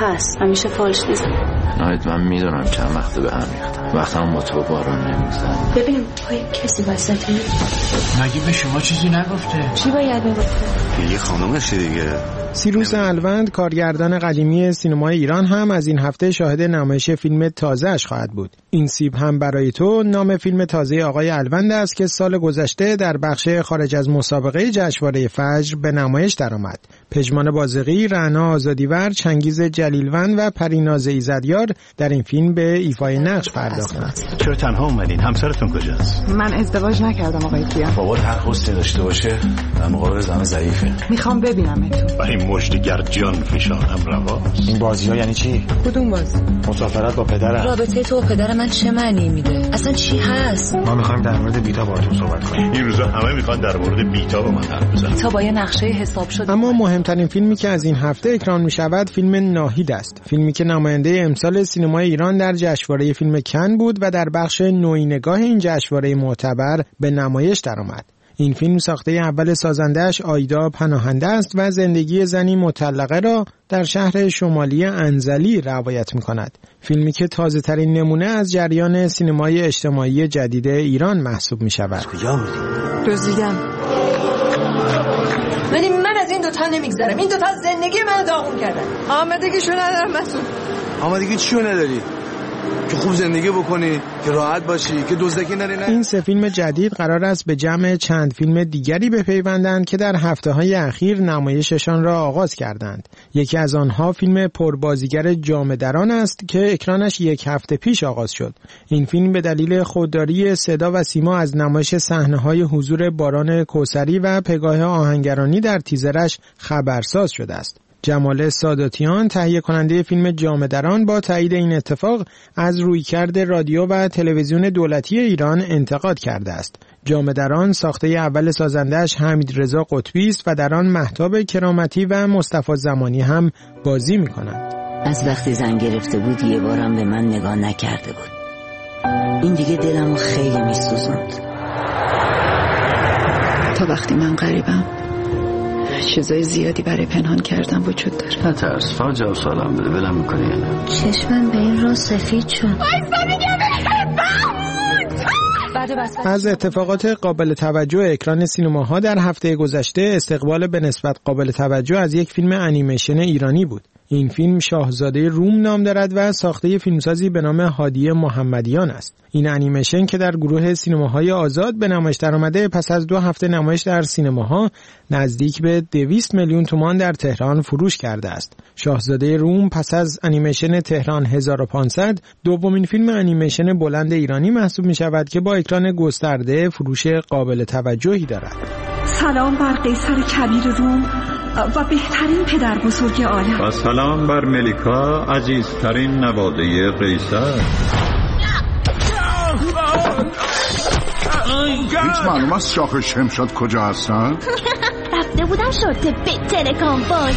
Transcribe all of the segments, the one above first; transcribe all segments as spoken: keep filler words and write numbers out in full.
هست، همیشه فالش نیست. نهایت من میدونم چند وقت به هم ریختم، وقتم با تو باران نمیگذره. ببینیم پای کسی وسطی؟ مگه به شما چیزی نگفته؟ چی باید میگفته؟ یه خانومشه دیگه. سیروس الوند کارگردان قدیمی سینمای ایران هم از این هفته شاهد نمایش فیلم تازه‌اش خواهد بود. این سیب هم برای تو نام فیلم تازه آقای الوند است که سال گذشته در بخش خارج از مسابقه جشنواره فجر به نمایش درآمد. پژمان بازقی، رعنا آزادیور، چنگیز جلیلوند و پریناز ایزدیار در این فیلم به ایفای نقش پرداختند. چرا تنها اومدین؟ همسرتون کجاست؟ من ازدواج نکردم آقای کیا. بابات هر حسنی داشته باشه در مقابل زن ضعیفه. میخوام ببینمتون. برای مژدگر جان فشانم رواست. این بازی‌ها یعنی چی؟ کدوم بازی؟ مسافرت با پدرم. رابطه تو و پدر من چه معنی میده؟ اصلا چی هست؟ ما میخوایم در مورد بیتا باهاتون صحبت کنیم. این روزا همه میخوان در مورد بیتا با من حرف بزنن. بیتا با یه نقشه حساب شده. اما مهمترین فیلمی که از این هفته اکران میشود فیلم ناهید است. فیلمی که نماینده امسال سینمای ایران در جشنواره فیلم کن بود و در بخش نوینگاه این جشنواره معتبر به نمایش درآمد. این فیلم ساخته اول سازنده‌اش آیدا پناهنده است و زندگی زنی مطلقه را در شهر شمالی انزلی روایت می‌کند. فیلمی که تازه‌ترین نمونه از جریان سینمای اجتماعی جدید ایران محسوب می‌شود. کجا بودی؟ دزدیدم. ولی من از این دوتا نمیگذرم. این دوتا زندگی من داغون کردن. آمدگیشو ندارم مسعود. آمدگی چیو نداری؟ که خوب زندگی بکنی، که راحت باشی، که دزدکی نری. نه این سه فیلم جدید قرار است به جمع چند فیلم دیگری بپیوندند که در هفته‌های اخیر نمایششان را آغاز کردند. یکی از آنها فیلم پربازیگر جامه دران است که اکرانش یک هفته پیش آغاز شد. این فیلم به دلیل خودداری صدا و سیما از نمایش صحنه‌های حضور باران کوثری و پگاه آهنگرانی در تیزرش خبرساز شده است. جمال ساداتیان تهیه کننده فیلم جامه دران با تایید این اتفاق از رویکرد رادیو و تلویزیون دولتی ایران انتقاد کرده است. جامه دران ساخته اول سازنده‌اش حمیدرضا قطبی است و در آن مهتاب کرامتی و مصطفی زمانی هم بازی می‌کنند. از وقتی زن گرفته بود یه بارم به من نگاه نکرده بود. این دیگه دلمو خیلی می‌سوزوند. تا وقتی من غریبم چیزای زیادی برای پنهان کردن وجود داره. نترس، فقط جواب سوالم بده. ولم میکنی یا نه؟ چشمم به این رو سفید شد. از اتفاقات قابل توجه اکران سینماها در هفته گذشته استقبال به نسبت قابل توجه از یک فیلم انیمیشن ایرانی بود. این فیلم شاهزاده روم نام دارد و ساخته فیلمسازی به نام هادی محمدیان است. این انیمیشن که در گروه سینماهای آزاد به نمایش درآمده پس از دو هفته نمایش در سینماها نزدیک به دویست میلیون تومان در تهران فروش کرده است. شاهزاده روم پس از انیمیشن تهران هزار و پانصد دومین فیلم انیمیشن بلند ایرانی محسوب می شود که با اکران گسترده فروش قابل توجهی دارد. سلام بر قیصر کبیر روم و بهترین پدر بزرگ عالم. و سلام بر ملیکا عزیزترین نواده قیصر. هیچ معلوم است شاخ شمشاد کجا هستن؟ رفته بودم شرطه به تلکام باز.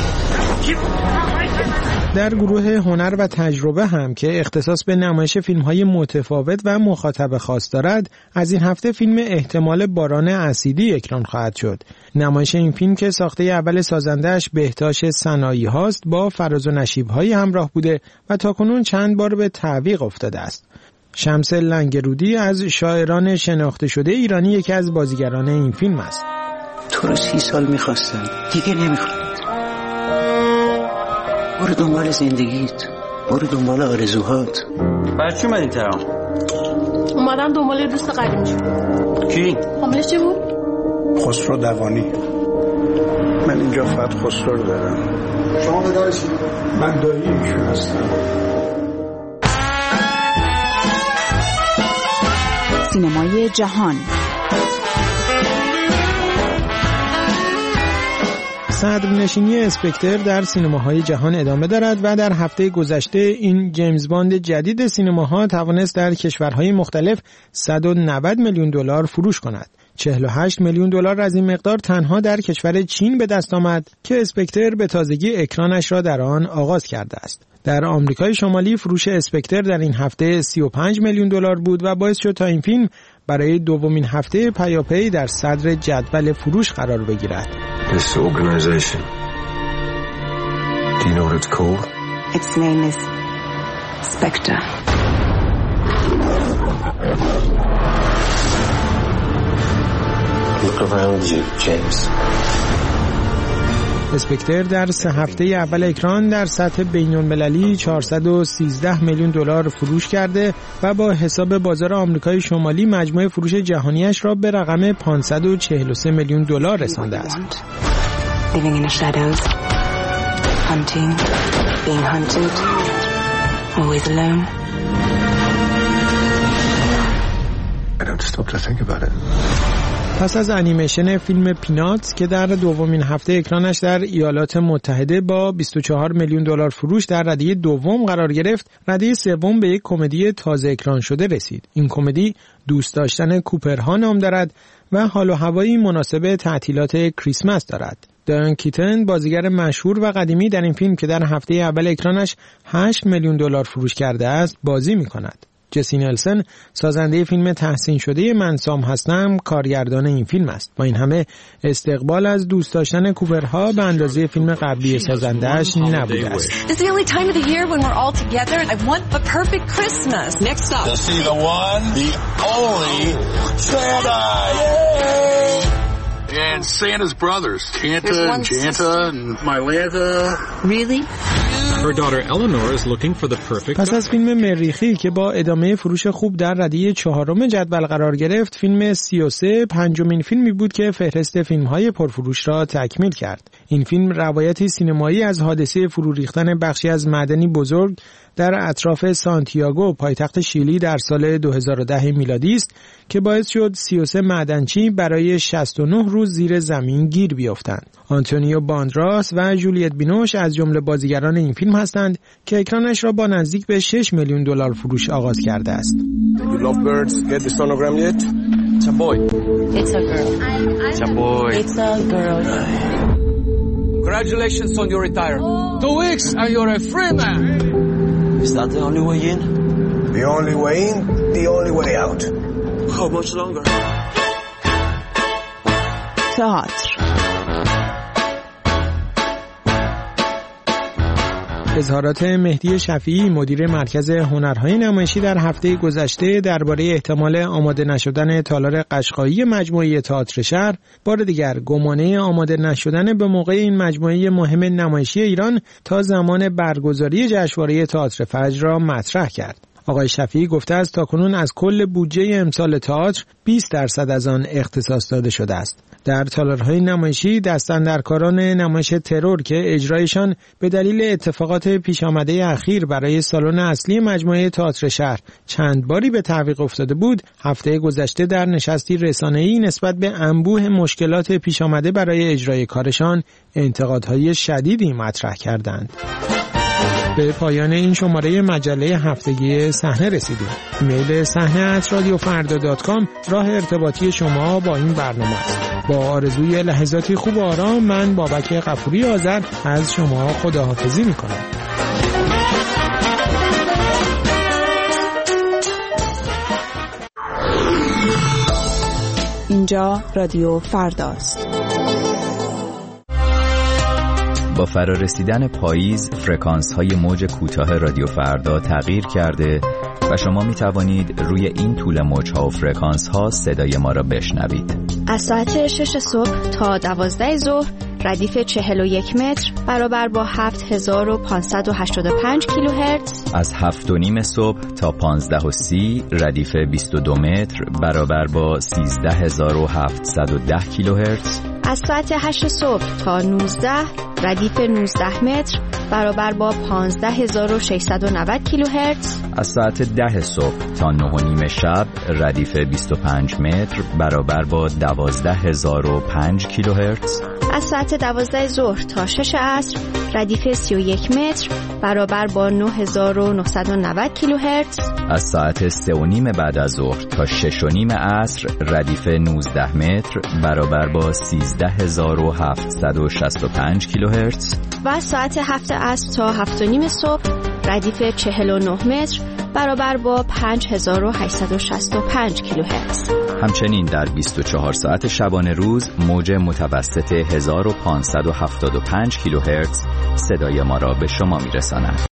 در گروه هنر و تجربه هم که اختصاص به نمایش فیلم‌های متفاوت و مخاطب خاص دارد، از این هفته فیلم احتمال باران اسیدی اکران خواهد شد. نمایش این فیلم که ساخته اول سازنده‌اش بهتاش صناعی هاست با فراز و نشیب‌های همراه بوده و تاکنون چند بار به تعویق افتاده است. شمس لنگرودی از شاعران شناخته شده ایرانی یکی از بازیگران این فیلم است. تو رو سی سال می‌خواستم، دیگه نمی‌خوام. برو دنبال زندگیت، برو دنبال آرزوهات. برای چی اومدی تهران؟ اومدم دنبال دوست قدیمی. کی؟ حاملش چی بود؟ خسرو دوانی. من اینجا فقط خسرو رو دارم. شما پدرشی؟ من دایی ایشون هستم. سینمای جهان. صدرنشینی اسپکتر در سینماهای جهان ادامه دارد و در هفته گذشته این جیمز باند جدید سینماها توانست در کشورهای مختلف صد و نود میلیون دلار فروش کند. چهل و هشت میلیون دلار از این مقدار تنها در کشور چین به دست آمد که اسپکتر به تازگی اکرانش را در آن آغاز کرده است. در آمریکای شمالی فروش اسپکتر در این هفته سی و پنج میلیون دلار بود و باعث شد تا این فیلم برای دومین هفته پیاپی در صدر جدول فروش قرار بگیرد. This organization. Do you know what it's called? Its name is Spectre. Look around you, James. اسپکتر در سه هفته اول اکران در سطح بین‌المللی چهارصد و سیزده میلیون دلار فروش کرده و با حساب بازار آمریکای شمالی مجموع فروش جهانیش را به رقم پانصد و چهل و سه میلیون دلار رسانده است. Living in the shadows, hunting, being hunted, always alone. I don't stop to think about it. پس از انیمیشن فیلم پیناتس که در دومین هفته اکرانش در ایالات متحده با بیست و چهار میلیون دلار فروش در رده دوم قرار گرفت، رده سوم به یک کمدی تازه اکران شده رسید. این کمدی دوست داشتن کوپرها نام دارد و حال و هوایی مناسب تعطیلات کریسمس دارد. دایان کیتن بازیگر مشهور و قدیمی در این فیلم که در هفته اول اکرانش هشت میلیون دلار فروش کرده است بازی می‌کند. جسی نلسن سازنده فیلم تحسین شده من سام هستم کارگردان این فیلم است. با این همه استقبال از دوست داشتن کوپرها به اندازه فیلم قبلی سازنده‌اش نبوده است. This is the only time of the year when we're all together. I want the perfect Christmas. Next up. To see the one, the only Santa. Yay! And Santa's brothers, Santa and Janta and Mylanta. Really? Her daughter Eleanor is looking for the perfect. پس از فیلم مریخی که با ادامه فروش خوب در رده چهارم جدول قرار گرفت، فیلم سی و سه پنجمین فیلمی بود که فهرست فیلم‌های پرفروش را تکمیل کرد. این فیلم روایتی سینمایی از حادثه فرو ریختن بخشی از معدنی بزرگ در اطراف سانتیاگو پایتخت شیلی در سال دو هزار و ده میلادی است که باعث شد سی و سه معدنچی برای شصت و نه روز زیر زمین گیر بیفتند. آنتونیو باندراس و جولیت بینوش از جمله بازیگران این فیلم هستند که اکرانش را با نزدیک به شش میلیون دلار فروش آغاز کرده است. You lovebirds get the sonogram yet? It's a boy. It's a girl. It's a boy. It's a girl. Congratulations on your retirement. Two weeks and you're a free man. Is that the only way in? The only way in, the only way out. How much longer? تئاتر. اظهارات مهدی شفیعی مدیر مرکز هنرهای نمایشی در هفته گذشته درباره احتمال آماده نشدن تالار قشقایی مجموعه تئاتر شهر بار دیگر گمانه آماده نشدن به موقع این مجموعه مهم نمایشی ایران تا زمان برگزاری جشنواره تئاتر فجر را مطرح کرد. آقای شفیعی گفته است تاکنون از کل بودجه امسال تئاتر بیست درصد از آن اختصاص داده شده است. در تالارهای نمایشی دستاندرکاران نمایش ترور که اجرایشان به دلیل اتفاقات پیش آمده اخیر برای سالن اصلی مجموعه تئاتر شهر چند باری به تعویق افتاده بود، هفته گذشته در نشستی رسانه‌ای نسبت به انبوه مشکلات پیش آمده برای اجرای کارشان انتقادهای شدیدی مطرح کردند. به پایان این شماره مجله هفتگی صحنه رسیدیم. ایمیل صحنه ات رادیو فردا دات کام راه ارتباطی شما با این برنامه است. با آرزوی لحظاتی خوب و آرام من بابک غفوری آذر از شما خداحافظی می‌کنم. اینجا رادیو فرداست. با فرارسیدن پاییز فرکانس‌های موج کوتاه رادیو فردا تغییر کرده و شما می توانید روی این طول موج‌ها و فرکانس‌ها صدای ما را بشنوید. از ساعت شش صبح تا دوازده ظهر ردیف چهل و یک متر برابر با هفت هزار و پانصد و هشتاد و پنج کیلوهرتز. از هفت و نیم صبح تا پانزده و سی ردیف بیست و دو متر برابر با سیزده هزار و هفتصد و ده کیلوهرتز. از ساعت هشت صبح تا نوزده ردیف نوزده متر برابر با پانزده هزار و ششصد و نود کیلوهرتز. از ساعت ده صبح تا نه و نیم شب ردیف بیست و پنج متر برابر با دوازده هزار و پنج کیلوهرتز. از ساعت دوازده ظهر تا شش عصر ردیف سی و یک متر برابر با نه هزار و نهصد و نود کیلوهرتز. از ساعت سه و نیم بعد از ظهر تا شش و نیم عصر ردیف نوزده متر برابر با سیزده هزار و هفتصد و شصت و پنج کیلوهرتز. و از ساعت هفت عصر تا هفت و نیم صبح ردیف چهل و نه متر برابر با پنج هزار و هشتصد و شصت و پنج کیلوهرتز. همچنین در بیست و چهار ساعت شبانه روز موج متوسط هزار و پانصد و هفتاد و پنج کیلوهرتز صدای ما را به شما میرساند.